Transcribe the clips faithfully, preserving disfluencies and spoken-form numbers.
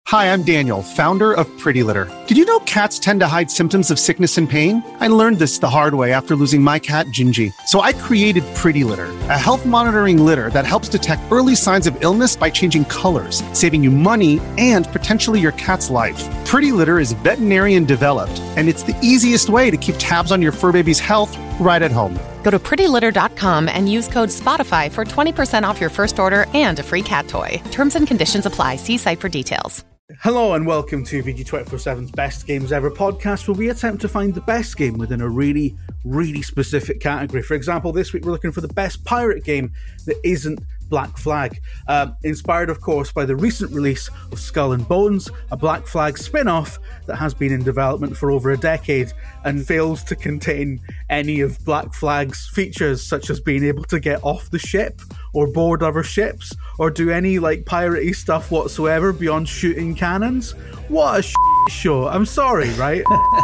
Hi, I'm Daniel, founder of Pretty Litter. Did you know cats tend to hide symptoms of sickness and pain? I learned this the hard way after losing my cat, Gingy. So I created Pretty Litter, a health monitoring litter that helps detect early signs of illness by changing colors, saving you money and potentially your cat's life. Pretty Litter is veterinarian developed, and it's the easiest way to keep tabs on your fur baby's health right at home. Go to pretty litter dot com and use code SPOTIFY for twenty percent off your first order and a free cat toy. Terms and conditions apply. See site for details. Hello and welcome to V G twenty-four seven's Best Games Ever podcast, where we attempt to find the best game within a really, really specific category. For example, this week we're looking for the best pirate game that isn't Black Flag. Uh, inspired, of course, by the recent release of Skull and Bones, a Black Flag spin-off that has been in development for over a decade and fails to contain any of Black Flag's features, such as being able to get off the ship or board other ships or do any like piratey stuff whatsoever beyond shooting cannons. What a sh- show. I'm sorry, right?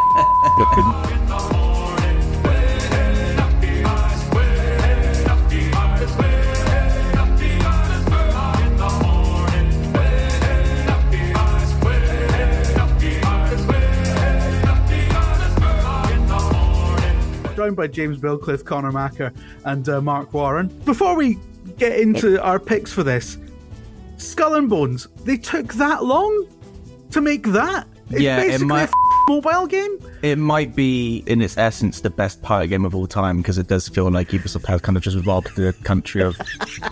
Joined by James Bilcliffe, Connor Macker, and uh, Mark Warren. Before we get into our picks for this, Skull and Bones, they took that long to make that? It's yeah, basically it might, a f- mobile game? It might be, in its essence, the best pirate game of all time, because it does feel like Ubisoft has kind of just robbed the country of,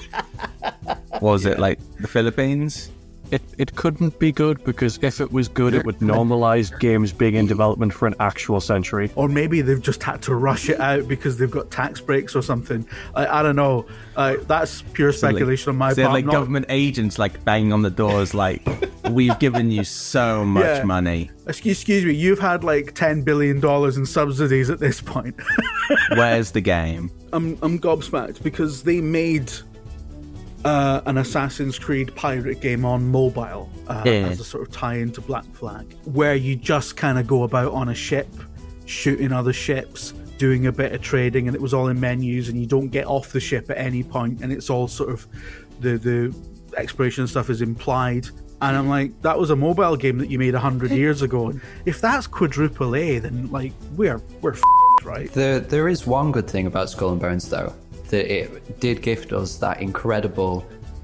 what was it, like the Philippines? It it couldn't be good, because if it was good, it would normalize games being in development for an actual century. Or maybe they've just had to rush it out because they've got tax breaks or something. I, I don't know. Uh, that's pure speculation so like, on my so part. Like Not... government agents like banging on the doors like, we've given you so much yeah. money. Excuse, excuse me, you've had like ten billion dollars in subsidies at this point. Where's the game? I'm, I'm gobsmacked because they made... Uh, an Assassin's Creed pirate game on mobile uh, yeah. as a sort of tie-in to Black Flag, where you just kind of go about on a ship, shooting other ships, doing a bit of trading, and it was all in menus, and you don't get off the ship at any point, and it's all sort of the the exploration stuff is implied. And I'm like, that was a mobile game that you made a hundred years ago. If that's quadruple A, then like we're we're f***ed, right? There there is one good thing about Skull and Bones though. That it did gift us that incredible,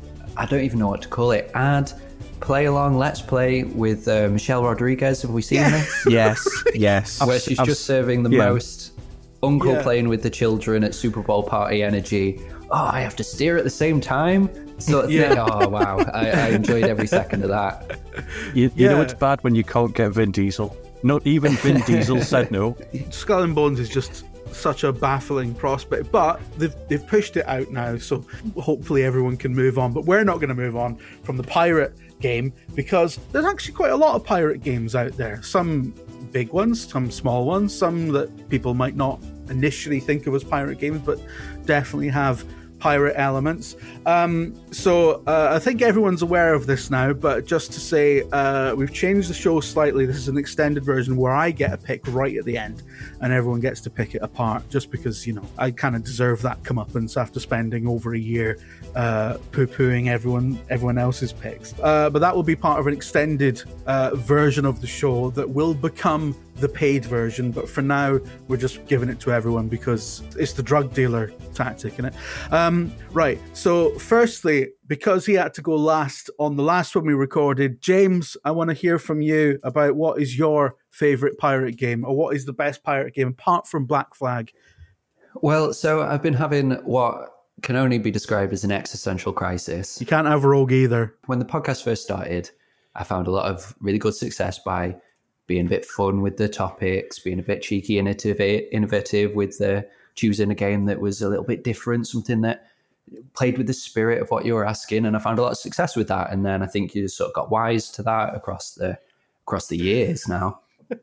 I don't even know what to call it, ad, play along, let's play with uh, Michelle Rodriguez. Have we seen yeah. this? Yes, yes. Where she's I've, just serving the yeah. most uncle yeah. playing with the children at Super Bowl party energy. Oh, I have to steer at the same time? Sort of yeah. thing. Oh, wow. I, I enjoyed every second of that. You, you yeah. know it's bad when you can't get Vin Diesel. Not even Vin Diesel said no. Skull and Bones is just... such a baffling prospect, but they've they've pushed it out now, so hopefully everyone can move on. But we're not going to move on from the pirate game because there's actually quite a lot of pirate games out there. Some big ones, some small ones, some that people might not initially think of as pirate games, but definitely have pirate elements. Um, so uh, I think everyone's aware of this now, but just to say, uh, we've changed the show slightly. This is an extended version where I get a pick right at the end and everyone gets to pick it apart, just because, you know, I kind of deserve that comeuppance after spending over a year uh, poo-pooing everyone everyone else's picks. Uh, but that will be part of an extended uh, version of the show that will become the paid version, but for now we're just giving it to everyone because it's the drug dealer tactic, isn't it? Um, right, so firstly, because he had to go last on the last one we recorded, James, I want to hear from you about what is your favourite pirate game, or what is the best pirate game apart from Black Flag? Well, so I've been having what can only be described as an existential crisis. You can't have Rogue either. When the podcast first started, I found a lot of really good success by being a bit fun with the topics, being a bit cheeky, innovative, innovative with the choosing a game that was a little bit different, something that played with the spirit of what you were asking. And I found a lot of success with that. And then I think you just sort of got wise to that across the across the years now.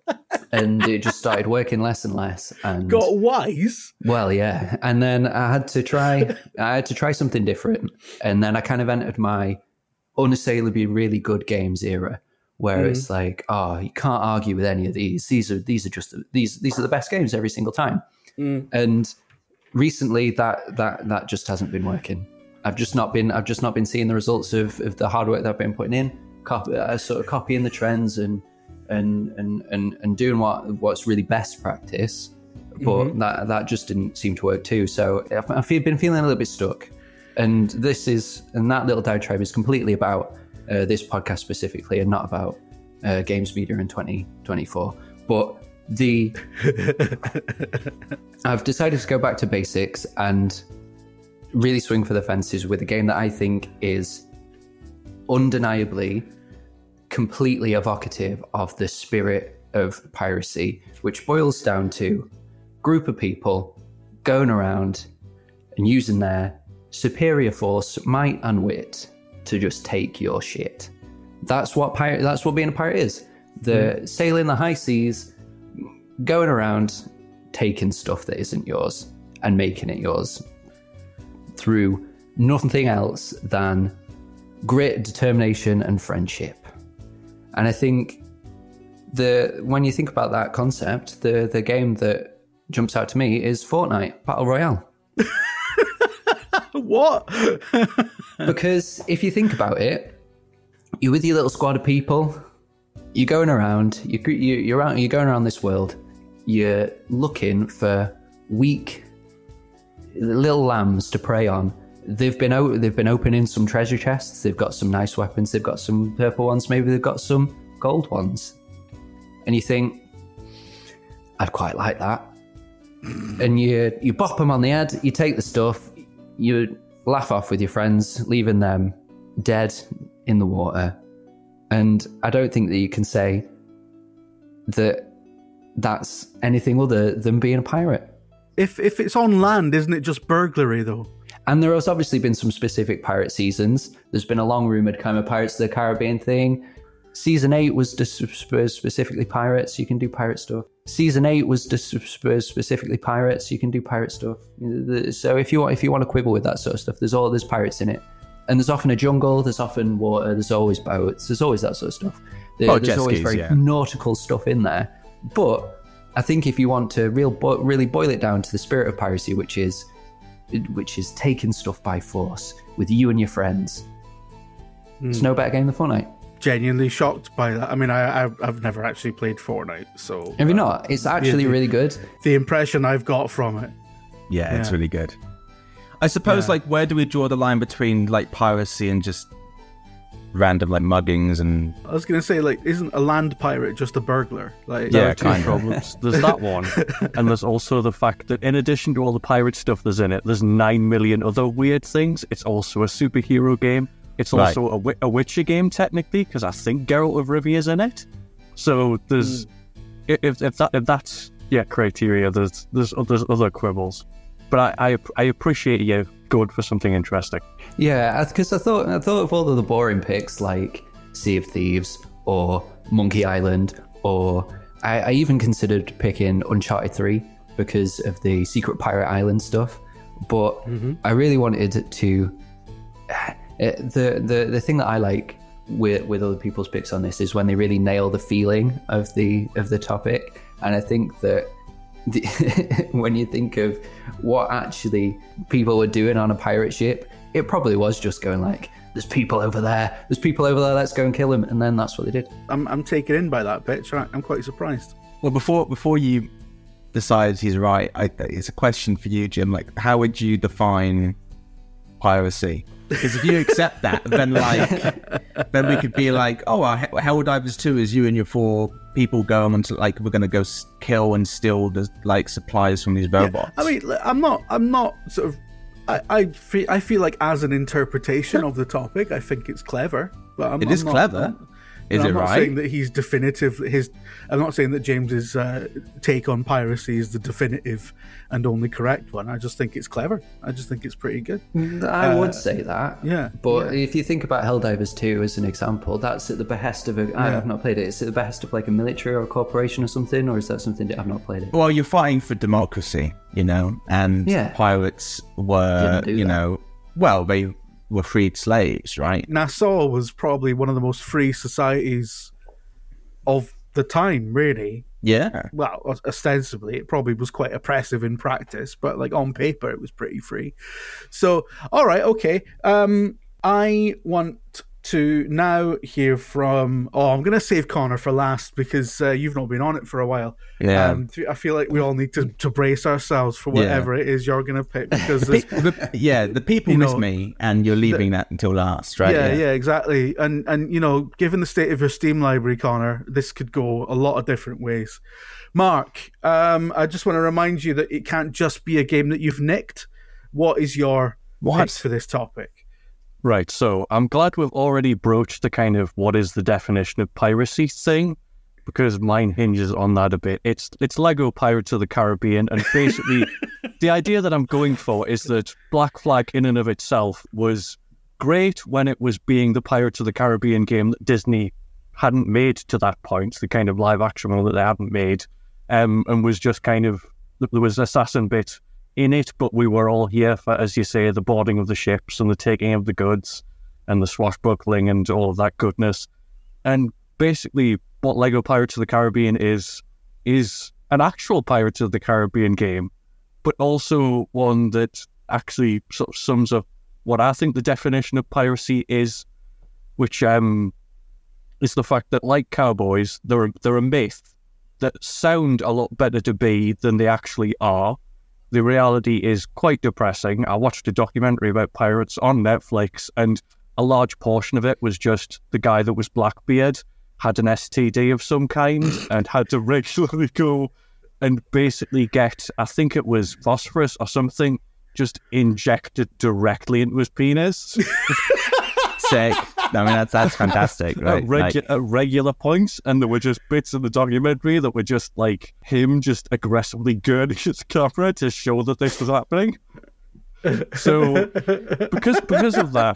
And it just started working less and less. And got wise? Well, yeah. And then I had to try, I had to try something different. And then I kind of entered my unassailably really good games era, where mm. it's like, oh, you can't argue with any of these. These are these are just these these are the best games every single time. Mm. And recently, that that that just hasn't been working. I've just not been I've just not been seeing the results of, of the hard work that I've been putting in. copy, uh, sort of copying the trends and and and and, and doing what what's really best practice. But mm-hmm. that that just didn't seem to work too. So I've, I've been feeling a little bit stuck. And this is and that little diatribe is completely about uh, this podcast specifically, and not about uh, games media in twenty twenty-four. But the I've decided to go back to basics and really swing for the fences with a game that I think is undeniably completely evocative of the spirit of piracy, which boils down to a group of people going around and using their superior force, might and wit to just take your shit. That's what pirate that's what being a pirate is. The mm. sailing the high seas, going around taking stuff that isn't yours and making it yours through nothing else than grit, determination, and friendship. And I think the when you think about that concept, the the game that jumps out to me is Fortnite Battle Royale. What? Because if you think about it, you're with your little squad of people, you're going around, you, you, you're out, you're going around this world, you're looking for weak little lambs to prey on. They've been o- they've been opening some treasure chests. They've got some nice weapons. They've got some purple ones. Maybe they've got some gold ones. And you think, I'd quite like that. And you you bop them on the head. You take the stuff. You laugh off with your friends, leaving them dead in the water. And I don't think that you can say that that's anything other than being a pirate. If if it's on land, isn't it just burglary, though? And there has obviously been some specific pirate seasons. There's been a long-rumoured kind of Pirates of the Caribbean thing. Season eight was just specifically pirates. You can do pirate stuff. Season eight was just specifically pirates. You can do pirate stuff. So if you want, if you want to quibble with that sort of stuff, there's all there's pirates in it. And there's often a jungle. There's often water. There's always boats. There's always that sort of stuff. There, oh, there's always skis, very yeah. nautical stuff in there. But I think if you want to real bo- really boil it down to the spirit of piracy, which is which is taking stuff by force with you and your friends, mm. there's no better game than Fortnite. Genuinely shocked by that. I mean, I, I've, I've never actually played Fortnite, so... Have you not? It's actually the, really good. The impression I've got from it. Yeah, yeah. it's really good. I suppose, yeah. like, where do we draw the line between, like, piracy and just random, like, muggings and... I was going to say, like, isn't a land pirate just a burglar? Like, there yeah, are two kind of. problems. There's that one, and there's also the fact that in addition to all the pirate stuff there's in it, there's nine million other weird things. It's also a superhero game. It's also right. a, a Witcher game, technically, because I think Geralt of Rivia is in it. So there's... Mm. If, if, that, if that's, yeah, criteria, there's, there's, there's other quibbles. But I, I, I appreciate you going for something interesting. Yeah, because I thought I thought of all of the boring picks like Sea of Thieves or Monkey Island, or I, I even considered picking Uncharted three because of the Secret Pirate Island stuff. But mm-hmm. I really wanted to... Uh, the, the, the thing that I like with with other people's picks on this is when they really nail the feeling of the of the topic. And I think that The, when you think of what actually people were doing on a pirate ship, it probably was just going like, there's people over there, there's people over there, let's go and kill them. And then that's what they did. I'm I'm taken in by that pitch. I'm quite surprised. Well, before before you decide he's right, I, it's a question for you, Jim. Like, how would you define piracy? Because if you accept that, then like, then we could be like, oh, uh, Helldivers two is you and your four people going on to like, we're going to go kill and steal the like supplies from these robots. Yeah. I mean, I'm not, I'm not sort of, I, I feel, I feel like as an interpretation of the topic, I think it's clever. But I'm, it I'm is not, clever. I'm, Is I'm it not right? saying that he's definitive. His, I'm not saying that James's uh, take on piracy is the definitive and only correct one. I just think it's clever. I just think it's pretty good. I uh, would say that. Yeah. But yeah. if you think about Helldivers two as an example, that's at the behest of a... Yeah. I have not played it. It's at the behest of like a military or a corporation or something, or is that something that I've not played it? Well, you're fighting for democracy, you know, and yeah. pirates were, you that. know, well, they were freed slaves, right? Nassau was probably one of the most free societies of the time, really. Yeah. Well, ostensibly, it probably was quite oppressive in practice, but like on paper, it was pretty free. So, all right, okay. Um, I want to now hear from. Oh, I'm going to save Connor for last because uh, you've not been on it for a while. Yeah. Um, I feel like we all need to, to brace ourselves for whatever Yeah. it is you're going to pick because The, there's- the- yeah, the people You miss know, me, and you're leaving that until last, right? yeah, yeah, exactly. And and you know, given the state of your Steam library, Connor, this could go a lot of different ways. Mark, um, I just want to remind you that it can't just be a game that you've nicked. What is your What? pick for this topic? Right, so I'm glad we've already broached the kind of what is the definition of piracy thing, because mine hinges on that a bit. It's it's Lego Pirates of the Caribbean, and basically the idea that I'm going for is that Black Flag in and of itself was great when it was being the Pirates of the Caribbean game that Disney hadn't made to that point, the kind of live action one that they hadn't made, um, and was just kind of, there was assassin bit in it, but we were all here for, as you say, the boarding of the ships and the taking of the goods and the swashbuckling and all of that goodness. And basically what Lego Pirates of the Caribbean is, is an actual Pirates of the Caribbean game, but also one that actually sort of sums up what I think the definition of piracy is, which um, is the fact that, like cowboys, they're, they're a myth that sound a lot better to be than they actually are. The reality is quite depressing. I watched a documentary about pirates on Netflix, and a large portion of it was just the guy that was Blackbeard had an S T D of some kind and had to regularly go and basically get, I think it was phosphorus or something, just injected directly into his penis. Sick. I mean, that's that's fantastic, right? At, regu- Like, at regular points, and there were just bits in the documentary that were just like him just aggressively girding his camera to show that this was happening. So, because because of that,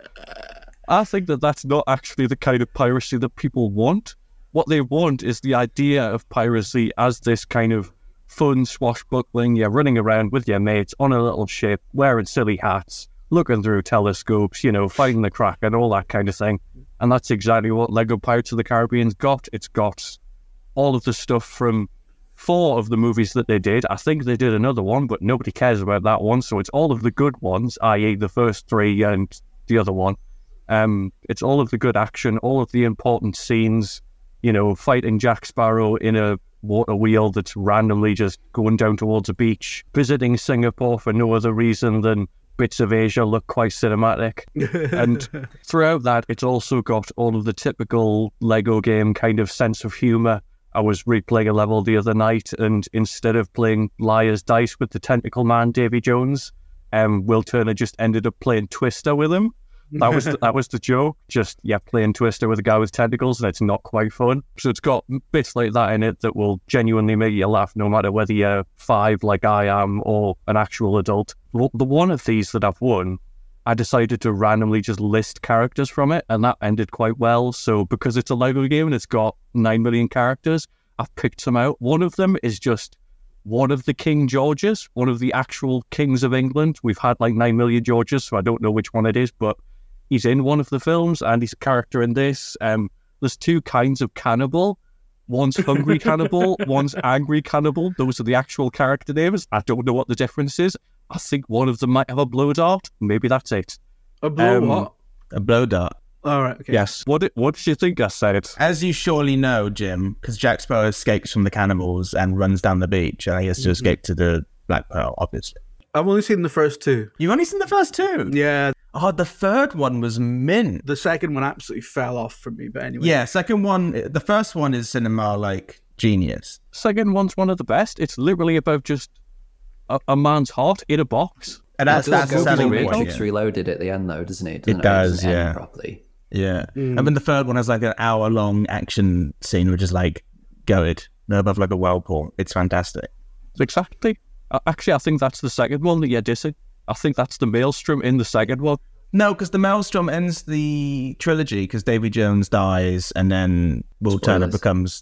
I think that that's not actually the kind of piracy that people want. What they want is the idea of piracy as this kind of fun swashbuckling, you're running around with your mates on a little ship, wearing silly hats, looking through telescopes, you know, fighting the Kraken, all that kind of thing. And that's exactly what Lego Pirates of the Caribbean's got. It's got all of the stuff from four of the movies that they did. I think they did another one, but nobody cares about that one. So it's all of the good ones, that is the first three and the other one. Um, it's all of the good action, all of the important scenes, you know, fighting Jack Sparrow in a water wheel that's randomly just going down towards a beach, visiting Singapore for no other reason than bits of Asia look quite cinematic. And throughout that, it's also got all of the typical Lego game kind of sense of humour. I was replaying a level the other night, and instead of playing Liar's Dice with the tentacle man, Davy Jones, um, Will Turner just ended up playing Twister with him. That was the, that was the joke. Just, yeah, playing Twister with a guy with tentacles, and it's not quite fun. So it's got bits like that in it that will genuinely make you laugh, no matter whether you're five like I am or an actual adult. Well, the one of these that I've won, I decided to randomly just list characters from it, and that ended quite well. So because it's a Lego game and it's got nine million characters, I've picked some out. One of them is just one of the King Georges, one of the actual kings of England. We've had like nine million Georges, so I don't know which one it is, but he's in one of the films, and he's a character in this. Um, there's two kinds of cannibal. One's hungry cannibal, one's angry cannibal. Those are the actual character names. I don't know what the difference is. I think one of them might have a blow dart. Maybe that's it. A blow Um, what? a blow dart. All right. Okay. Yes. What did, what did you think I said? As you surely know, Jim, because Jack Sparrow escapes from the cannibals and runs down the beach, and he has to escape to the Black Pearl, obviously. I've only seen the first two. You've only seen the first two? Yeah. Oh, the third one was mint. The second one absolutely fell off for me. But anyway. Yeah, second one, the first one is cinema, like, genius. Second one's one of the best. It's literally about just a, a man's heart in a box. And that's, It that's does the go selling full point. Matrix Yeah. Reloaded at the end, though, doesn't it? Doesn't It does, doesn't end yeah. Properly. Yeah. Mm. And then the third one has like an hour long action scene, which is like, go it. No above like a whirlpool. It's fantastic. Exactly. Uh, Actually, I think that's the second one that you're dissing. I think that's the Maelstrom in the second one. No, because the Maelstrom ends the trilogy because Davy Jones dies and then Will Turner Spoilers. becomes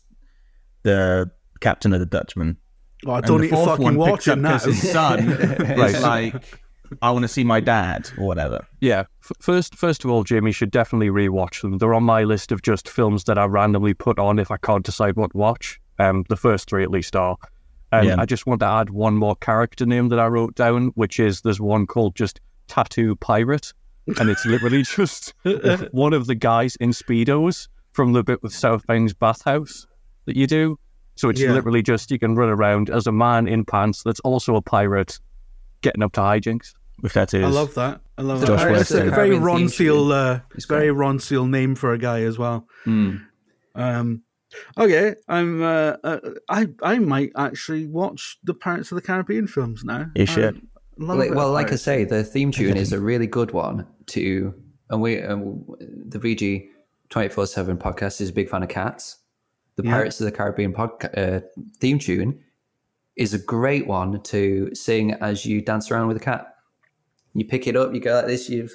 the captain of the Dutchman. Oh, I And don't the need to fourth fucking one watch picks it up now. 'cause his son Right. is like, I want to see my dad or whatever. Yeah. F- first, first of all, Jamie should definitely rewatch them. They're on my list of just films that I randomly put on if I can't decide what to watch. Um, the first three at least are. And Yeah. I just want to add one more character name that I wrote down, which is there's one called just Tattoo Pirate. and it's literally just one of the guys in Speedos from the bit with South Banks bathhouse that you do. So it's Yeah. literally just you can run around as a man in pants that's also a pirate getting up to hijinks. With tattoos. I love that. I love The that. Josh It's like a Weston. very Caribbean Ron theme Seal, tune. uh, It's very great. Ron Seal name for a guy as well. Mm. Um, okay, I'm. Uh, uh, I I might actually watch the Pirates of the Caribbean films now. You should. I love a Like, bit well, of like I pirates. say, the theme tune is a really good one to, and we, um, the V G twenty-four seven podcast is a big fan of cats. The Yeah. Pirates of the Caribbean podca- uh, theme tune is a great one to sing as you dance around with a cat. You pick it up, you go like this, you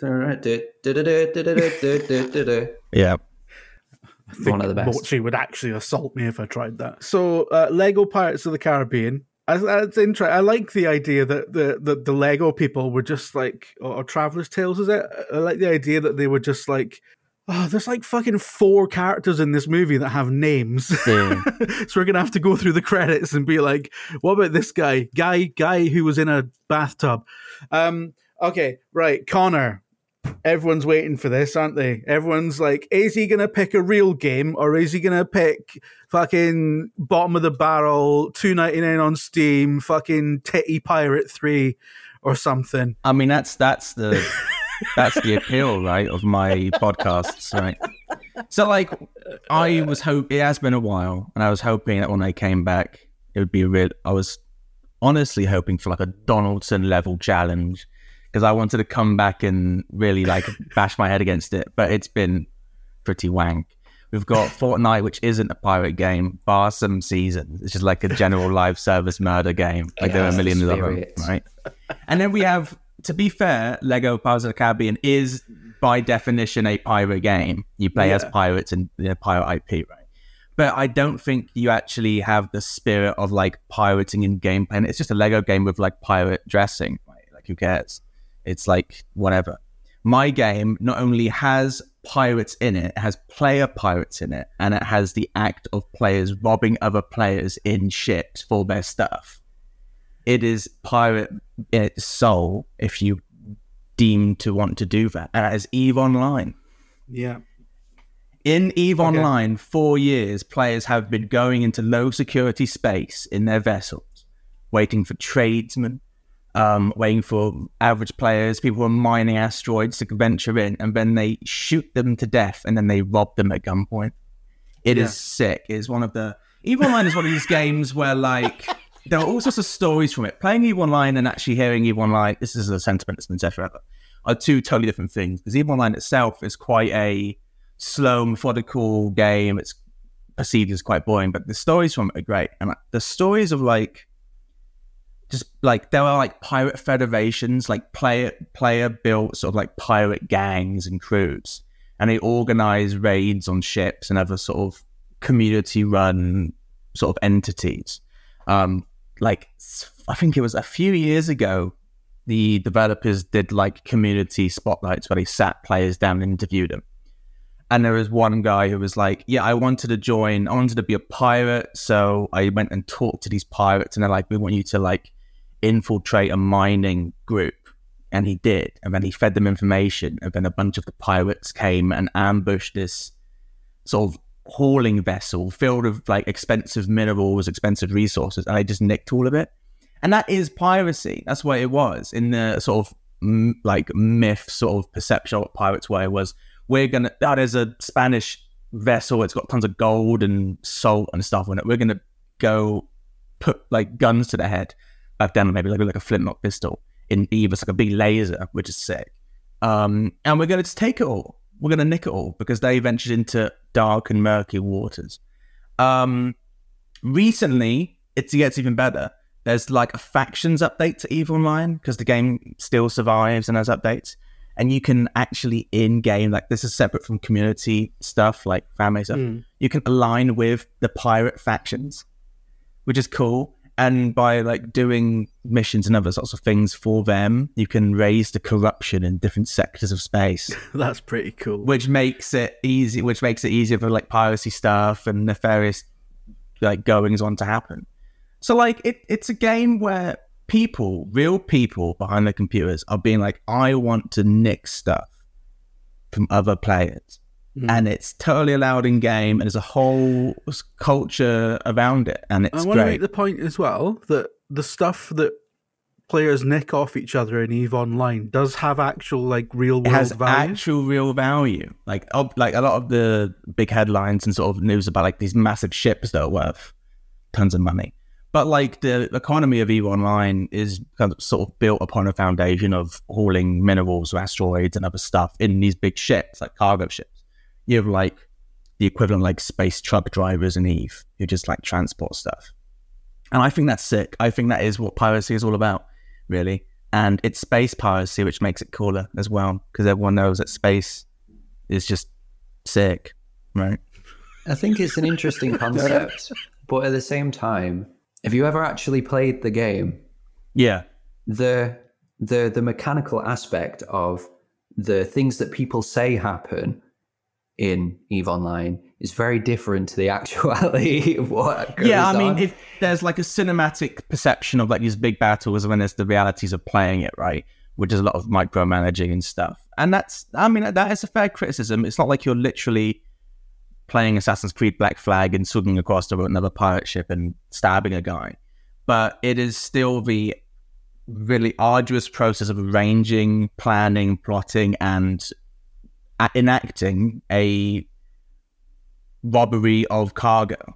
Yeah. I think one of the best. Mochi would actually assault me if I tried that. So, uh, Lego Pirates of the Caribbean. I, that's interesting. I like the idea that the, the, the Lego people were just like, or, or Traveler's Tales, is it? I like the idea that they were just like, oh, there's like fucking four characters in this movie that have names. Yeah. So we're going to have to go through the credits and be like, what about this guy? Guy, guy who was in a bathtub. Um, okay, right. Connor. Everyone's waiting for this, aren't they? Everyone's like, is he going to pick a real game or is he going to pick fucking bottom of the barrel, two ninety-nine on Steam, fucking Titty Pirate three or something? I mean, that's that's the that's the appeal, right, of my podcasts, right? So, like, I was hope it has been a while, and I was hoping that when I came back, it would be real. I was honestly hoping for like a Donaldson level challenge because I wanted to come back and really like bash my head against it, but it's been pretty wank. We've got Fortnite, which isn't a pirate game, bar some seasons. It's just like a general live service murder game. Like there are a Yes, million of them, spirit. right? And then we have, to be fair, Lego Pirates of the Caribbean is by definition a pirate game. You play as Yeah. pirates and you know, pirate I P, right? But I don't think you actually have the spirit of like pirating in gameplay. And it's just a Lego game with like pirate dressing, right? Like who cares? It's like whatever. My game not only has pirates in it, it has player pirates in it, and it has the act of players robbing other players in ships for their stuff. It is pirate in its soul if you deem to want to do that. And that is EVE Online. Yeah. In EVE Okay. Online, four years, players have been going into low security space in their vessels, waiting for tradesmen, um, waiting for average players, people who are mining asteroids to venture in, and then they shoot them to death and then they rob them at gunpoint. It Yeah. is sick. It's one of the... EVE Online is one of these games where, like, there are all sorts of stories from it. Playing EVE Online and actually hearing EVE Online, this is a sentiment that's been said forever, are two totally different things. Because EVE Online itself is quite a slow, methodical game. It's perceived as quite boring, but the stories from it are great. And like, the stories of like, just like, there are like pirate federations, like player player built sort of like pirate gangs and crews. And they organize raids on ships and other sort of community run sort of entities. Um, like, I think it was a few years ago, the developers did like community spotlights where they sat players down and interviewed them. And there was one guy who was like, yeah, I wanted to join, I wanted to be a pirate. So I went and talked to these pirates and they're like, we want you to like infiltrate a mining group. And he did. And then he fed them information. And then a bunch of the pirates came and ambushed this sort of hauling vessel filled with like expensive minerals, expensive resources. And they just nicked all of it. And that is piracy. That's what it was in the sort of m- like myth sort of perception of what pirates were. It was, we're going to, oh, there's a Spanish vessel. It's got tons of gold and salt and stuff on it. We're going to go put like guns to the head. Back then, maybe like, like a flintlock pistol in Eve. It's like a big laser, which is sick. Um, and we're going to just take it all. We're going to nick it all because they ventured into dark and murky waters. Um, recently, it gets even better. There's like a factions update to EVE Online because the game still survives and has updates. And you can actually in-game, like this is separate from community stuff, like family stuff. Mm. You can align with the pirate factions, which is cool. And by like doing missions and other sorts of things for them, you can raise the corruption in different sectors of space, That's pretty cool. which makes it easy, which makes it easier for like piracy stuff and nefarious like goings on to happen. So like it, it's a game where people, real people behind the computers are being like, I want to nick stuff. from other players. Mm. And it's totally allowed in game, and there's a whole culture around it, and it's I want great. to make the point as well that the stuff that players nick off each other in EVE Online does have actual, like, real world it has value. actual real value. Like, ob- like a lot of the big headlines and sort of news about like these massive ships that are worth tons of money. But like the economy of EVE Online is kind of sort of built upon a foundation of hauling minerals or asteroids and other stuff in these big ships, like cargo ships. You have like the equivalent like space truck drivers in EVE who just like transport stuff. And I think that's sick. I think that is what piracy is all about, really. And it's space piracy, which makes it cooler as well, because everyone knows that space is just sick, right? I think it's an interesting concept, but at the same time, have you ever actually played the game? Yeah. The the the mechanical aspect of the things that people say happen in EVE Online is very different to the actuality of what goes Yeah, I mean, on. if there's like a cinematic perception of like these big battles when there's the realities of playing it, right? Which is a lot of micromanaging and stuff. And that's, I mean, that is a fair criticism. It's not like you're literally playing Assassin's Creed Black Flag and swimming across to another pirate ship and stabbing a guy. But it is still the really arduous process of arranging, planning, plotting, and enacting a robbery of cargo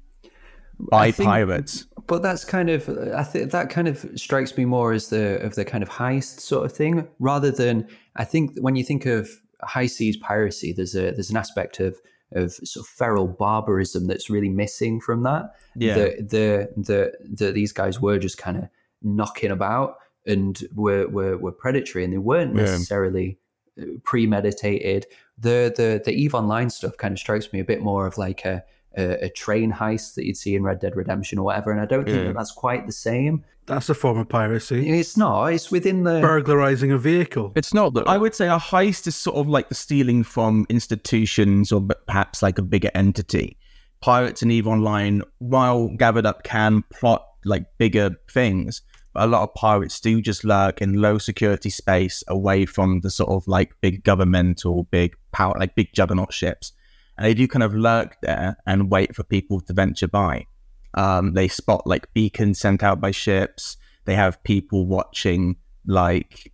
by think, pirates. But that's kind of, I think that kind of strikes me more as the of the kind of heist sort of thing, rather than, I think when you think of high seas piracy, there's a there's an aspect of of sort of feral barbarism that's really missing from that. Yeah. The the the, the these guys were just kind of knocking about and were were, were predatory, and they weren't Yeah. necessarily premeditated. The the the EVE Online stuff kind of strikes me a bit more of like a a, a train heist that you'd see in Red Dead Redemption or whatever, and I don't think Yeah. that that's quite the same. That's a form of piracy. It's not. It's within the Burglarizing a vehicle. It's not that. I would say a heist is sort of like the stealing from institutions or perhaps like a bigger entity. Pirates in EVE Online, while gathered up, can plot like bigger things. But a lot of pirates do just lurk in low security space away from the sort of like big governmental, big power, like big juggernaut ships. And they do kind of lurk there and wait for people to venture by. Um, they spot like beacons sent out by ships. They have people watching like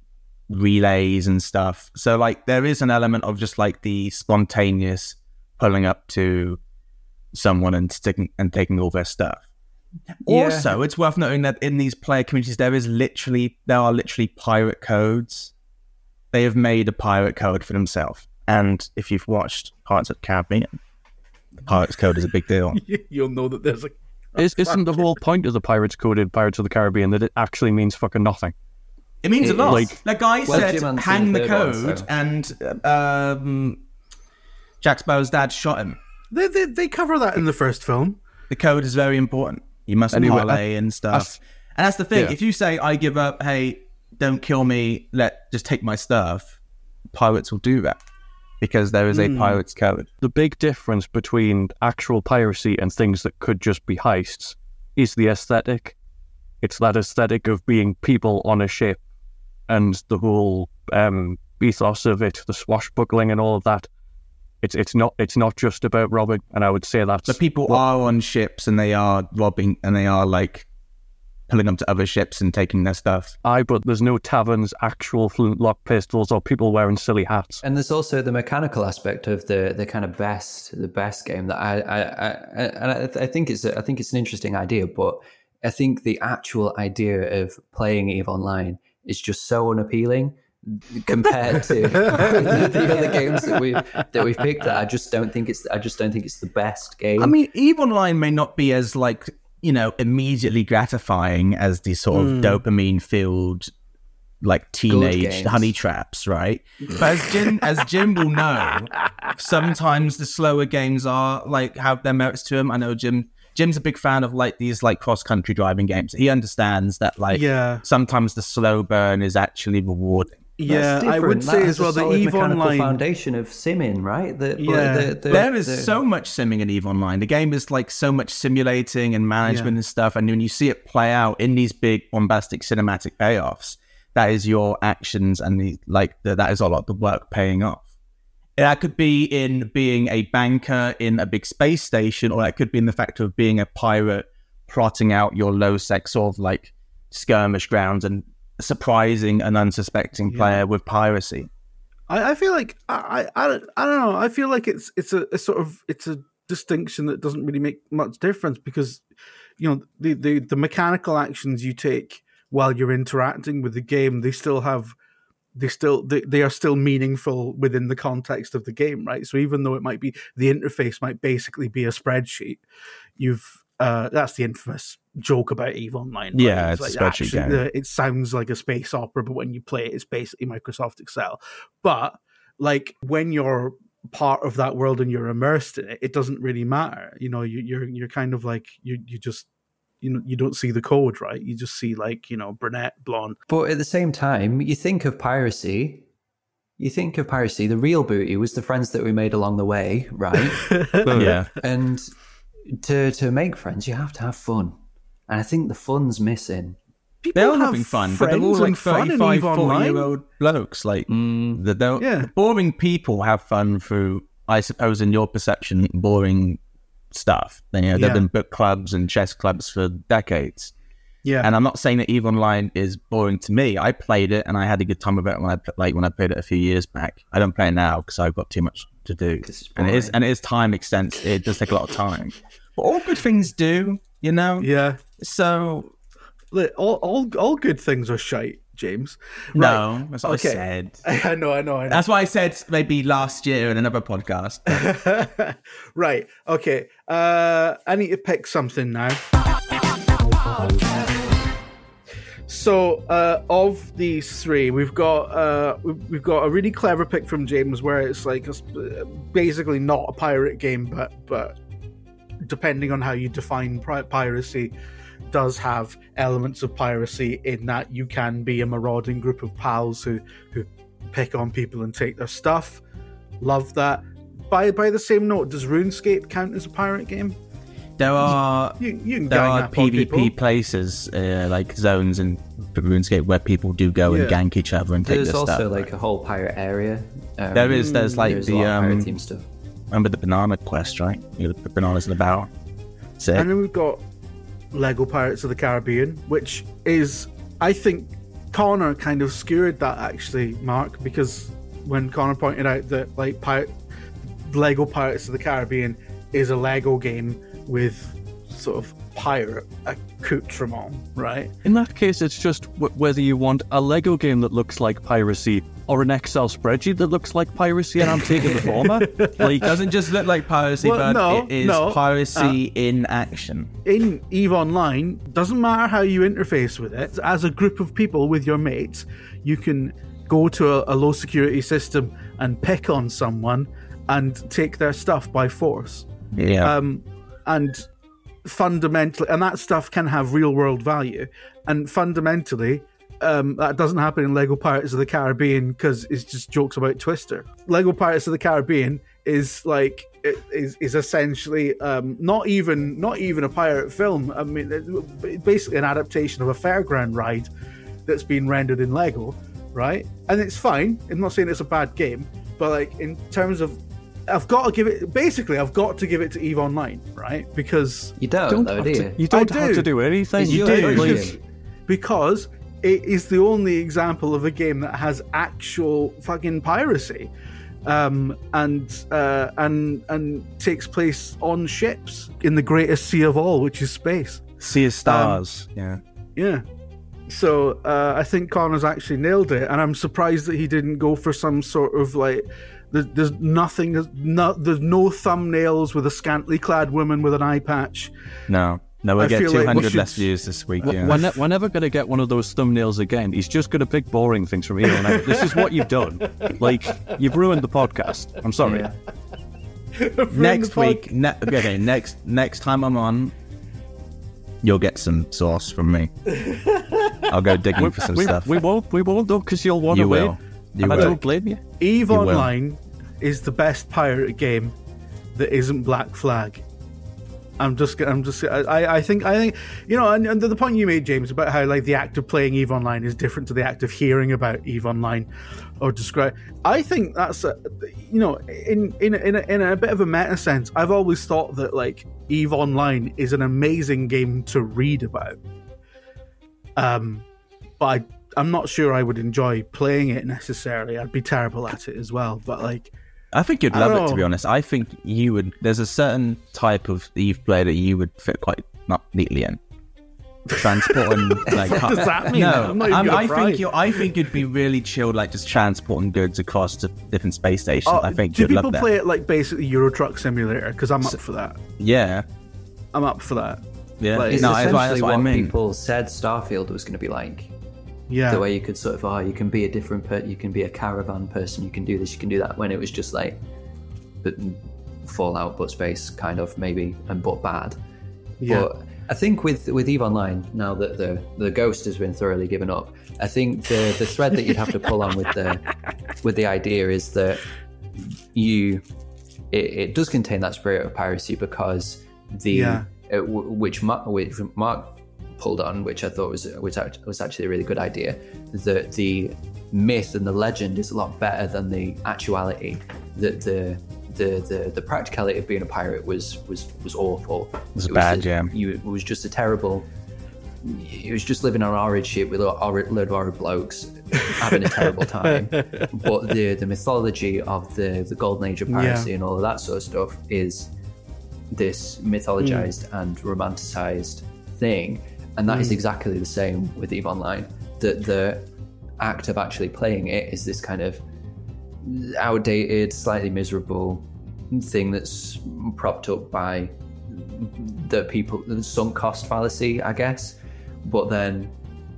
relays and stuff. So like there is an element of just like the spontaneous pulling up to someone and sticking and taking all their stuff. Yeah. Also, it's worth noting that in these player communities, there is literally there are literally pirate codes. They have made a pirate code for themselves. And if you've watched Pirates of the Caribbean, the Pirates Code is a big deal. You'll know that there's a... Is, isn't the whole point of the Pirates Code in Pirates of the Caribbean that it actually means fucking nothing? It means It a lot. is. Like, the guy Well, said, Jim hasn't hang seen the the third code, one, so- and um, Jack Sparrow's dad shot him. They, they, they cover that in the first film. The code is very important. You mustn't Anyway, parlay I- and stuff. I- and that's the thing. Yeah. If you say, I give up, hey, don't kill me, let just take my stuff, pirates will do that. Because there is a Mm. pirate's code. The big difference between actual piracy and things that could just be heists is the aesthetic. It's that aesthetic of being people on a ship and the whole um, ethos of it, the swashbuckling and all of that. It's it's not it's not just about robbing, and I would say that's... But people are on ships and they are robbing and they are like pulling up to other ships and taking their stuff. Aye, but there's no taverns, actual flintlock pistols, or people wearing silly hats. And there's also the mechanical aspect of the the kind of best the best game that I I, I and I, I think it's a, I think it's an interesting idea, but I think the actual idea of playing EVE Online is just so unappealing compared to the, the other games that we that we've picked. That I just don't think it's I just don't think it's the best game. I mean, EVE Online may not be as like, you know, immediately gratifying as the sort of dopamine filled like teenage games. honey traps, right? But as Jim as Jim will know, sometimes the slower games are like have their merits to them. I know Jim Jim's a big fan of like these like cross country driving games. He understands that like Yeah. sometimes the slow burn is actually rewarding. Yeah, That's I would different. say That as has well a the solid EVE mechanical Online... foundation of simming, right? The, Yeah. the, the, There is the- so much simming in EVE Online. The game is like so much simulating and management Yeah. and stuff. And when you see it play out in these big bombastic cinematic payoffs, that is your actions and the like. The, that is a lot of the work paying off. That could be in being a banker in a big space station, or that could be in the fact of being a pirate plotting out your low-sec sort of like skirmish grounds and surprising an unsuspecting Yeah. player with piracy. I, I feel like I, I I don't I don't know. I feel like it's it's a, a sort of it's a distinction that doesn't really make much difference because you know the, the the mechanical actions you take while you're interacting with the game, they still have they still they, they are still meaningful within the context of the game, right? So even though it might be the interface might basically be a spreadsheet, you've uh, that's the infamous joke about EVE Online. Right? Yeah, it's a spreadsheet actually, game. the- it sounds like a space opera, but when you play it, it's basically Microsoft Excel. But like when you're part of that world and you're immersed in it, it doesn't really matter. You know, you, you're you're kind of like you you just you know you don't see the code, right? You just see like you know brunette, blonde. But at the same time, you think of piracy. You think of piracy. The real booty was the friends that we made along the way, right? Yeah. And to to make friends, you have to have fun. And I think the fun's missing. People They're all have having fun, but they're all friends like and fun in thirty-five, EVE Online. forty-year-old blokes. Like, the, the, Yeah. the boring people have fun through, I suppose, in your perception, boring stuff. Then, you know, there have Yeah. been book clubs and chess clubs for decades. Yeah, And I'm not saying that EVE Online is boring to me. I played it and I had a good time with it when I pl- like when I played it a few years back. I don't play it now because I've got too much to do. 'Cause it's And it is boring. and it is time extensive. It does take a lot of time. But all good things do, you know. yeah. So Look, all all all good things are shite, James. no, that's what Okay. I said. I know, I know, I know. That's why I said maybe last year in another podcast. Right. Okay. Uh, I need to pick something now. So, uh, of these three, we've got uh, we've, we've got a really clever pick from James, where it's like a, sp- basically not a pirate game, but but depending on how you define pri- piracy, does have elements of piracy in that you can be a marauding group of pals who who pick on people and take their stuff. Love that. By by the same note, does RuneScape count as a pirate game? There are You you can there gang are up on PvP people. places uh, like zones in RuneScape where people do go and Yeah. gank each other and take There's their also stuff. like a whole pirate area. Um, There is. There's like there's a the lot of pirate um. team stuff. Remember the banana quest, right? You put bananas in the barrel. Sick. And then we've got Lego Pirates of the Caribbean, which is, I think, Connor kind of skewered that actually, Mark, because when Connor pointed out that like Pirate, Lego Pirates of the Caribbean is a Lego game with sort of pirate accoutrement, right? In that case, it's just w- whether you want a Lego game that looks like piracy or an Excel spreadsheet that looks like piracy, and I'm taking the former. Like, It doesn't just look like piracy, Well, but no, it is no. piracy in action. In EVE Online, doesn't matter how you interface with it, as a group of people with your mates, you can go to a, a low security system and pick on someone and take their stuff by force. Yeah. Um, and fundamentally, and that stuff can have real world value. And fundamentally, um, that doesn't happen in Lego Pirates of the Caribbean because it's just jokes about Twister. Lego Pirates of the Caribbean is like it is is essentially um, not even not even a pirate film. I mean, it's basically an adaptation of a fairground ride that's been rendered in Lego, right? And it's fine. I'm not saying it's a bad game, but like in terms of, I've got to give it. Basically, I've got to give it to EVE Online, right? Because You don't, don't though, have do to, you? you don't I have do. to do anything. It's You your do. choice. Like, Game. because it is the only example of a game that has actual fucking piracy, um, and uh, and and takes place on ships in the greatest sea of all, which is space. Sea of stars. yeah. Yeah. So uh, I think Connor's actually nailed it, and I'm surprised that he didn't go for some sort of like. There's, there's nothing. There's no, there's no thumbnails with a scantily clad woman with an eye patch. No. No, we'll I get feel like we two hundred should- less views this week. w- Yeah. we're, ne- we're never going to get one of those thumbnails again. He's just going to pick boring things from here on out. This is what you've done. Like, you've ruined the podcast. I'm sorry. Yeah. Next the pod- week, ne- okay, next next time I'm on, you'll get some sauce from me. I'll go digging for some we, stuff. we won't, we won't though, because you'll want to You win. will. You and I will. don't blame you. EVE You will. Online is the best pirate game that isn't Black Flag. I'm just, I'm just, I, I think, I think, you know, and, and the point you made, James, about how like the act of playing EVE Online is different to the act of hearing about EVE Online, or describe. I think that's, a, you know, in in in a, in a bit of a meta sense, I've always thought that like EVE Online is an amazing game to read about. Um, but I, I'm not sure I would enjoy playing it necessarily. I'd be terrible at it as well. But like. I think you'd I love don't it, know. to be honest. I think you would. There's a certain type of EVE player that you would fit quite not neatly in. Transporting, like, What does that mean? No, I'm not even I'm- gonna I try. think you. I think you'd be really chilled, like just transporting goods across to different space stations. Oh, I think do you'd people love that. play it like basically Euro Truck Simulator? Because I'm up for that. Yeah, I'm up for that. yeah. Like, It's no, that's essentially what, that's what what I mean. people said Starfield was going to be like. Yeah. The way you could sort of, oh, you can be a different per- you can be a caravan person, you can do this, you can do that. When it was just like, but Fallout, but space, kind of maybe, and but bad. Yeah. But I think with with EVE Online, now that the the ghost has been thoroughly given up, I think the the thread that you'd have to pull on with the with the idea is that you it, it does contain that spirit of piracy, because the Yeah. uh, w- which Mark, which Mark pulled on, which I thought was which act- was actually a really good idea. That the myth and the legend is a lot better than the actuality. That the the the, the practicality of being a pirate was was was awful. It was It bad, a- yeah. You, it was just a terrible. It was just living on horrid shit with a horrid- load of horrid blokes having a terrible time. But the the mythology of the the golden age of piracy Yeah. and all of that sort of stuff is this mythologized Mm. and romanticized thing, and that is exactly the same with EVE Online. That the act of actually playing it is this kind of outdated, slightly miserable thing that's propped up by the people, the sunk cost fallacy, I guess. But then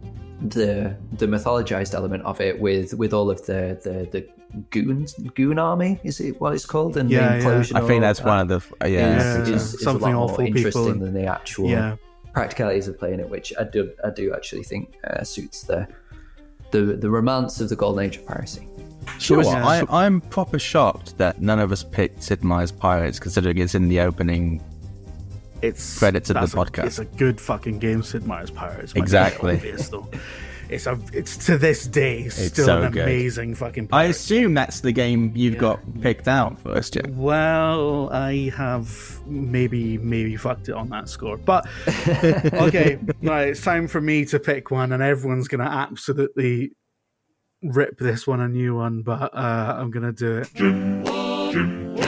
the the mythologized element of it, with with all of the the the goons, goon army, is it what it's called? And Yeah, the yeah. implosion. I think of that's that one of the. Uh, yeah, is, I think so. Yeah. is, is Something a lot awful more people interesting and- than the actual Yeah. practicalities of playing it, which I do I do actually think uh, suits the the the romance of the golden age of piracy. Sure, Yeah. I, I'm proper shocked that none of us picked Sid Meier's Pirates, considering it's in the opening. It's Credit to the that's a- podcast. It's a good fucking game, Sid Meier's Pirates. might be Exactly. obvious, though. It's a. It's to this day It's still so an good. amazing fucking. I Pirate. assume that's the game you've got picked out first, Jim. Well, I have maybe maybe fucked it on that score, but okay, right. It's time for me to pick one, and everyone's gonna absolutely rip this one a new one, but uh, I'm gonna do it.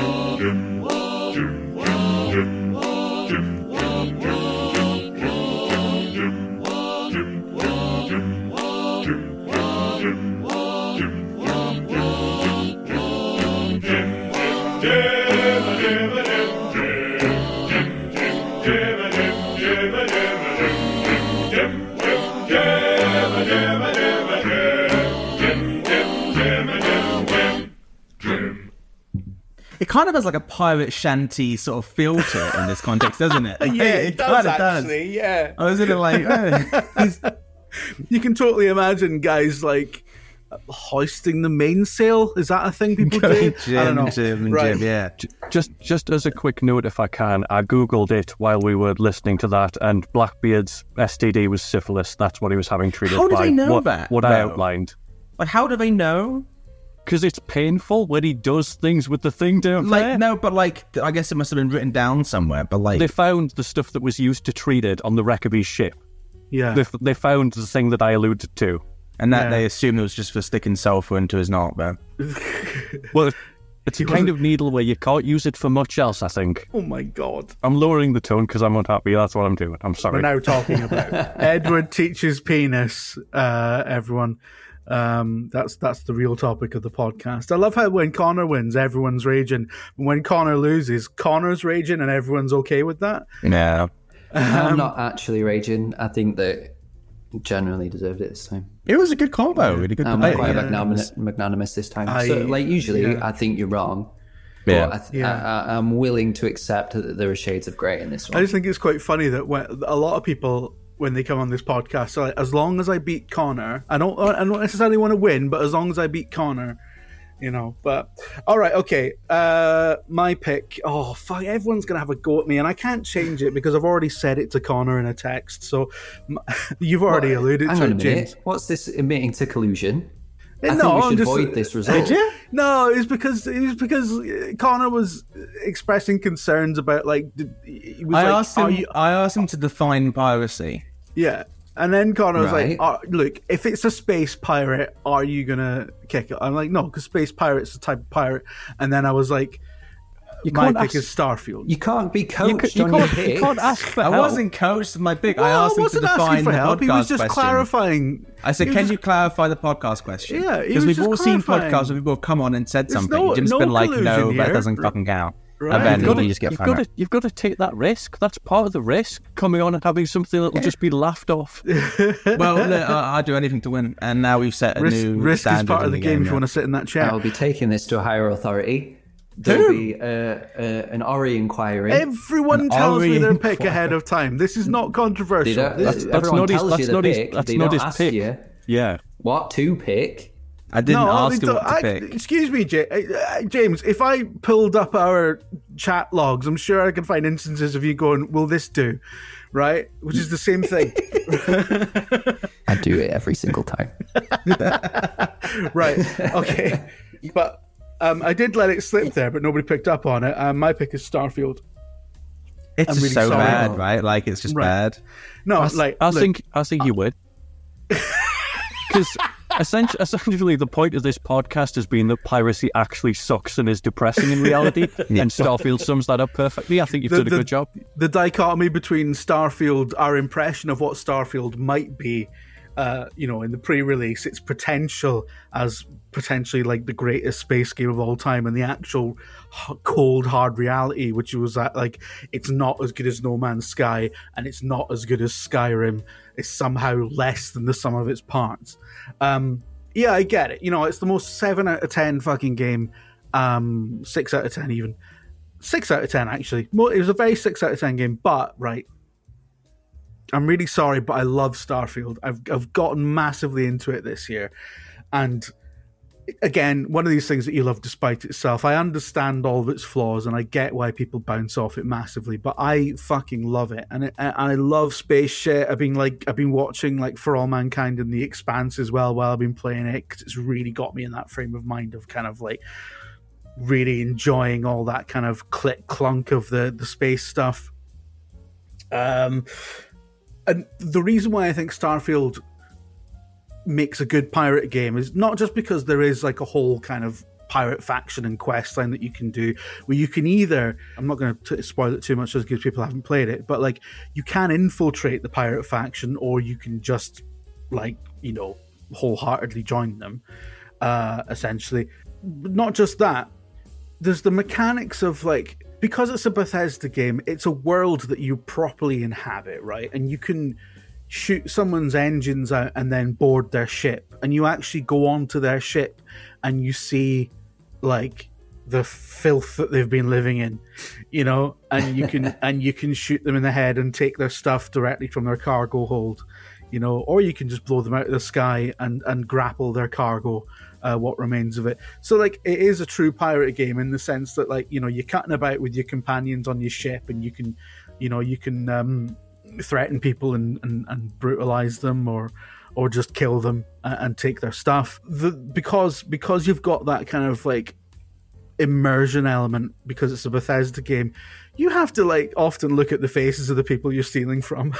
It kind of has like a pirate shanty sort of feel to it in this context, doesn't it? Yeah, it, does kinda actually. Yeah, I was in it like, oh. you can totally imagine guys like hoisting the mainsail. Is that a thing people do? Jim, I don't know. Jim, Right. Jim, yeah. Just just as a quick note, if I can, I googled it while we were listening to that, and Blackbeard's S T D was syphilis. That's what he was having treated How do by. they know what, that, What I though? outlined. Like, how do they know? Because it's painful when he does things with the thing down Like, there. no, but like, I guess it must have been written down somewhere. But like, They found the stuff that was used to treat it on the wreck of his ship. Yeah. They, they found the thing that I alluded to. and that Yeah. they assumed it was just for sticking sulfur into his knot, though. Well, it's a kind of needle where you can't use it for much else, I think. Oh my god. I'm lowering the tone because I'm unhappy. That's what I'm doing. I'm sorry. We're now talking about Edward teaches penis, uh, everyone. Um, that's that's the real topic of the podcast. I love how when Connor wins, everyone's raging. When Connor loses, Connor's raging and everyone's okay with that. Yeah. I'm not actually raging. I think that generally deserved it this time. It was a good combo. Really good I'm debate. quite yeah. magnanimous, magnanimous this time. I- so, like usually, yeah. I think you're wrong. Yeah. But I th- Yeah. I, I, I'm willing to accept that there are shades of grey in this I one. just think it's quite funny that when, a lot of people, when they come on this podcast, are like, as long as I beat Connor, I don't, I don't necessarily want to win, but as long as I beat Connor, You know, but all right, okay. Uh, my pick. Oh fuck! Everyone's gonna have a go at me, and I can't change it because I've already said it to Connor in a text. So m- you've already What? alluded Hang to on it, a minute. James. What's this admitting to collusion? I Eh, think no, we I'm should just- void this result. Did you? No, it was because it was because uh, Connor was expressing concerns about like did- he was I like, asked "Are him. you-" I asked him to define piracy. yeah. And then Connor was Right. like, "Oh, look, if it's a space pirate, are you going to kick it?" I'm like, no, because space pirate's a type of pirate. And then I was like, You my can't pick ask- is Starfield. You can't be You, coached c- you on your can't, you picks. can't ask for I help. wasn't coached with my pick. I Well, asked him to wasn't asking define for the help. podcast He was just question. clarifying. I said, He was "Can just- you clarify the podcast question?" Yeah, he because was we've just all seen clarifying. podcasts where people have come on and said There's something. no- Jim's no been like, "No, collusion that here. doesn't fucking count." Right. And then You've You've got, you to, just get you've, hung got to, up. you've got to take that risk. That's part of the risk. Coming on and having something that will just be laughed off. Well, look, I- I'd do anything to win, and now we've set a Risk, new risk is standard part of in the the game if you yeah. want to sit in that chair. I'll be taking this to a higher authority. There'll be uh, uh, an Ori inquiry. Everyone An tells me their Ori pick ahead of time. This is not They controversial. don't, This That's- is- that's everyone not his- tells that's you the not his- pick. that's they not don't his ask pick. you Yeah. what to pick. I didn't no, ask they him don't- what to I- pick. Excuse me, J- uh, James. If I pulled up our chat logs, I'm sure I can find instances of you going, "Will this do?" Right, which is the same thing. I do it every single time. Right. Okay. But um, I did let it slip there, but nobody picked up on it. Um, my pick is Starfield. It's I'm just really so sorry. bad, right? Like it's just Right. bad. No, I, like I look, think I think you would. Because essentially, essentially, the point of this podcast has been that piracy actually sucks and is depressing in reality, and Starfield sums that up perfectly. I think you've The- done a the- good job. the dichotomy between Starfield, our impression of what Starfield might be, uh, you know, in the pre-release, its potential as potentially like the greatest space game of all time, and the actual h- cold, hard reality, which was that like it's not as good as No Man's Sky, and it's not as good as Skyrim. It's somehow less than the sum of its parts. Um, yeah, I get it. You know, it's the most seven out of ten fucking game, um, six out of ten even. Six out of ten, actually. Well, it was a very six out of ten game, but, right, I'm really sorry, but I love Starfield. I've I've gotten massively into it this year. And, again, one of these things that you love despite itself. I understand all of its flaws, and I get why people bounce off it massively, but I fucking love it. And, it, and I love space shit. I've been, like, I've been watching, like, For All Mankind and The Expanse as well while I've been playing it, because it's really got me in that frame of mind of kind of, like, really enjoying all that kind of click clunk of the the space stuff. Um, and the reason why I think Starfield makes a good pirate game is not just because there is like a whole kind of pirate faction and quest line that you can do where you can either, I'm not going to spoil it too much just because people haven't played it, but like you can infiltrate the pirate faction, or you can just like, you know, wholeheartedly join them, uh, essentially. But not just that, there's the mechanics of like, because it's a Bethesda game, it's a world that you properly inhabit, right? And you can shoot someone's engines out and then board their ship, and you actually go onto their ship and you see like the filth that they've been living in, you know, and you can and you can shoot them in the head and take their stuff directly from their cargo hold, you know, or you can just blow them out of the sky and and grapple their cargo, uh, what remains of it. So like it is a true pirate game in the sense that like, you know, you're cutting about with your companions on your ship, and you can, you know, you can um threaten people and, and, and brutalize them, or or just kill them and, and take their stuff. The, because because you've got that kind of like immersion element, because it's a Bethesda game, you have to like often look at the faces of the people you're stealing from.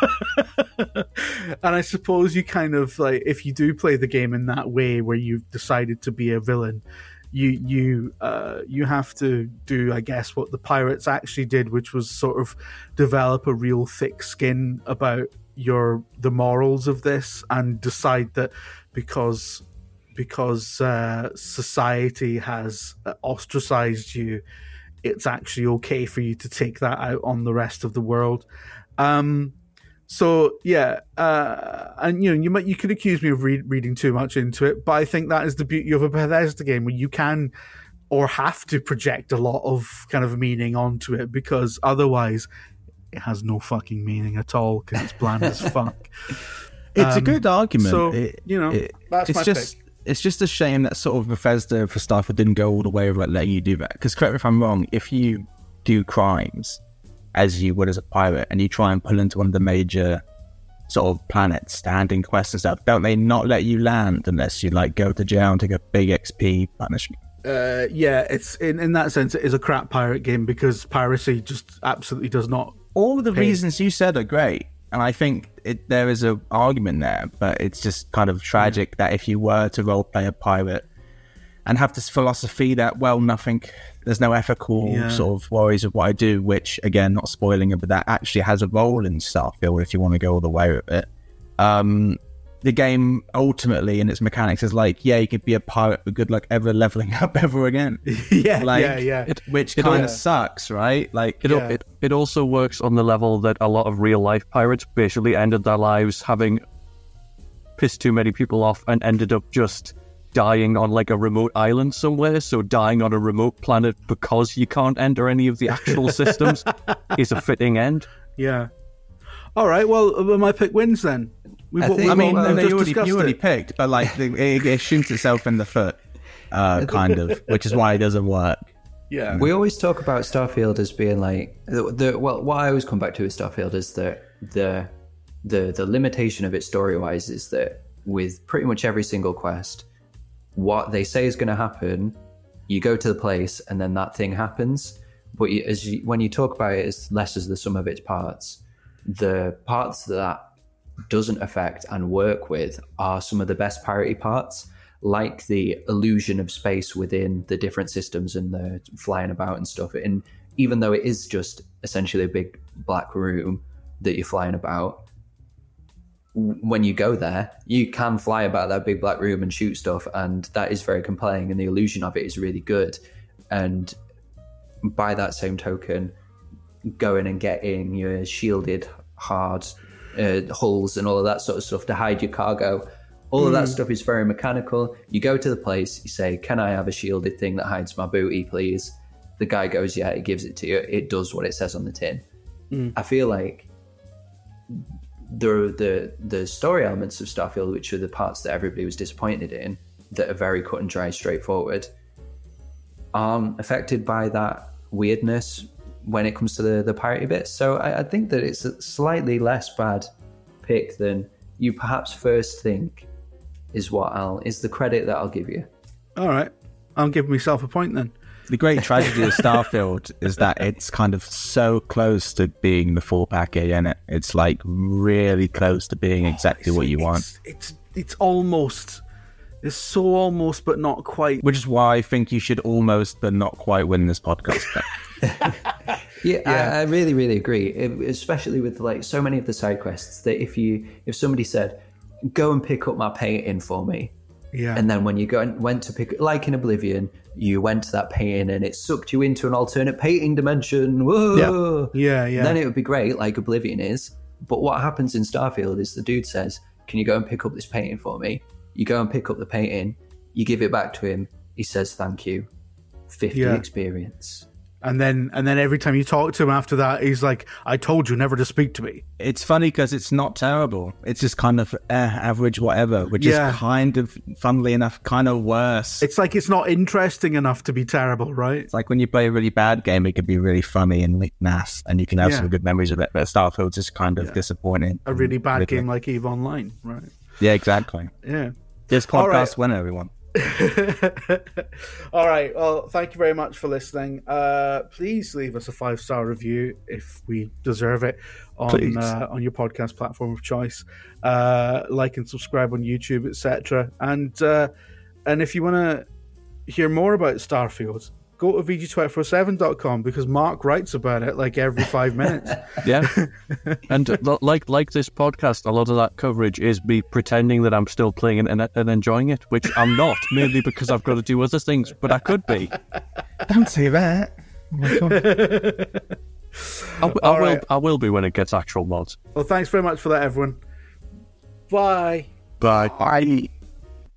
And I suppose you kind of like, if you do play the game in that way where you've decided to be a villain, you you uh, you have to do, I guess, what the pirates actually did, which was sort of develop a real thick skin about your the morals of this, and decide that because because uh, society has ostracized you, it's actually okay for you to take that out on the rest of the world. Um, so yeah, uh, and you know, you might you could accuse me of re- reading too much into it, but I think that is the beauty of a Bethesda game, where you can or have to project a lot of kind of meaning onto it, because otherwise it has no fucking meaning at all, because it's bland as fuck. It's Um, a good argument. so, It- you know, it- that's it's my just pick. it's just a shame that sort of Bethesda for Starfield didn't go all the way with letting you do that. Because correct me if I'm wrong, if you do crimes as you would as a pirate and you try and pull into one of the major sort of planets, standing quests and stuff, don't they not let you land unless you like go to jail and take a big X P punishment? Uh, yeah, it's in, in that sense, it is a crap pirate game because piracy just absolutely does not. All of the pay. reasons you said are great, and I think it, there is an argument there, but it's just kind of tragic yeah. that if you were to roleplay a pirate and have this philosophy that, well, nothing, there's no ethical yeah. sort of worries of what I do, which, again, not spoiling it, but that actually has a role in Starfield if you want to go all the way with it. Um, the game, ultimately, in its mechanics, is like, yeah, you could be a pirate, but good luck ever leveling up ever again. yeah, like, yeah, yeah. It, which kind of yeah. sucks, right? Like, it, yeah. it it also works on the level that a lot of real-life pirates basically ended their lives having pissed too many people off and ended up just dying on like a remote island somewhere. So dying on a remote planet because you can't enter any of the actual systems is a fitting end. Yeah. All right, well, my pick wins then. We've, I, think, we've I mean, all, no, just you, already, discussed you already it. picked, but like the, it, it shoots itself in the foot, uh, kind of, which is why it doesn't work. Yeah, we always talk about Starfield as being like the, the well. What I always come back to with Starfield is that the the the limitation of it story wise is that with pretty much every single quest, what they say is going to happen, you go to the place and then that thing happens. But you, as you, when you talk about it as less as the sum of its parts, the parts that doesn't affect and work with are some of the best piratey parts, like the illusion of space within the different systems and the flying about and stuff. And even though it is just essentially a big black room that you're flying about, when you go there, you can fly about that big black room and shoot stuff, and that is very compelling, and the illusion of it is really good. And by that same token, going and getting your shielded hard uh, hulls and all of that sort of stuff to hide your cargo, all of that stuff is very mechanical. You go to the place, you say, can I have a shielded thing that hides my booty, please? The guy goes, yeah, he gives it to you. It does what it says on the tin. Mm. I feel like the the the story elements of Starfield, which are the parts that everybody was disappointed in, that are very cut and dry, straightforward, aren't affected by that weirdness when it comes to the, the piratey bits. So I, I think that it's a slightly less bad pick than you perhaps first think is what I'll is the credit that I'll give you. All right. I'll give myself a point then. The great tragedy of Starfield is that it's kind of so close to being the full package, isn't it? It's like really close to being exactly oh, what you it's, want. It's it's almost it's so almost but not quite. Which is why I think you should almost but not quite win this podcast. yeah, yeah. I, I really, really agree. It, especially with like so many of the side quests that if you if somebody said, go and pick up my painting for me. Yeah. And then when you go and went to pick, like in Oblivion, you went to that painting and it sucked you into an alternate painting dimension. Whoa. Yeah, yeah. yeah. Then it would be great, like Oblivion is. But what happens in Starfield is the dude says, can you go and pick up this painting for me? You go and pick up the painting, you give it back to him, he says, thank you. fifty yeah. experience. And then and then every time you talk to him after that, he's like, I told you never to speak to me. It's funny because it's not terrible. It's just kind of eh, average whatever, which yeah. is kind of, funnily enough, kind of worse. It's like it's not interesting enough to be terrible, right? It's like when you play a really bad game, it can be really funny and like nass, and you can have yeah. some good memories of it, but Starfield's just kind of yeah. disappointing. A really bad really game like EVE Online, right? Yeah, exactly. Yeah. This podcast right. winner, everyone. All right, well, thank you very much for listening. Uh please leave us a five star review if we deserve it on uh, on your podcast platform of choice. Uh like and subscribe on YouTube, etc. And uh and if you want to hear more about Starfield, go to V G two four seven dot com because Mark writes about it like every five minutes. Yeah. And uh, like like this podcast, a lot of that coverage is me pretending that I'm still playing it and, and enjoying it, which I'm not, mainly because I've got to do other things, but I could be. Don't say that. Oh my God. I, I, will, right. I will be when it gets actual mods. Well, thanks very much for that, everyone. Bye. Bye. Bye.